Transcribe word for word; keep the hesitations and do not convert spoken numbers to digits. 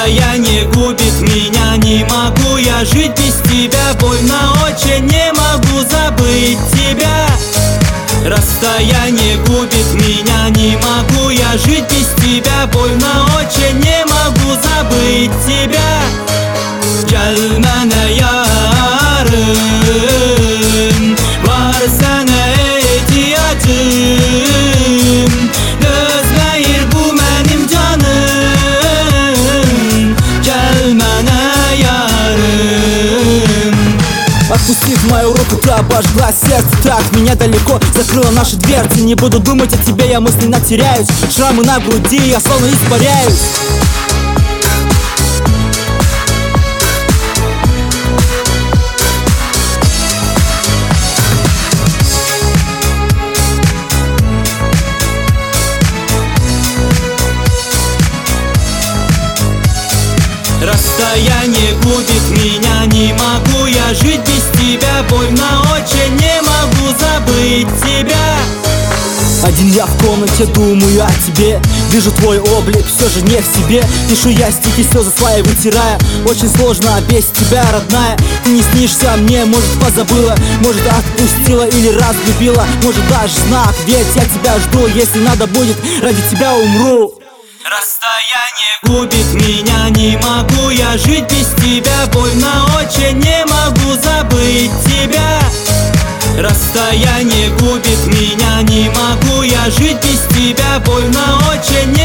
Расстояние губит меня, не могу я жить без тебя. Больно очень, не могу забыть тебя. Расстояние губит меня, не могу я жить без тебя. Больно очень, не могу забыть тебя. Gelmene yarım, var sana ihtiyacım. Dözmeyir bu benim canım. Gelmene yarım. Отпустив мою руку, ты обожгла сердце. Ты от меня далеко закрыла наши дверцы. Не буду думать о тебе, я мысленно теряюсь. Шрамы на груди, я словно испаряюсь. Расстояние губит меня, не могу я жить без тебя. Больно очень, не могу забыть тебя. Один я в комнате, думаю о тебе. Вижу твой облик, все же не в себе. Пишу я стихи, слезы свои вытирая. Очень сложно без тебя, родная. Ты не снишься мне, может позабыла, может отпустила или разлюбила. Может даже знак, ведь я тебя жду. Если надо будет, ради тебя умру. Расстояние губит меня, не могу я жить без тебя. Больно очень, не могу забыть тебя. Расстояние губит меня, не могу я жить без тебя. Больно очень, не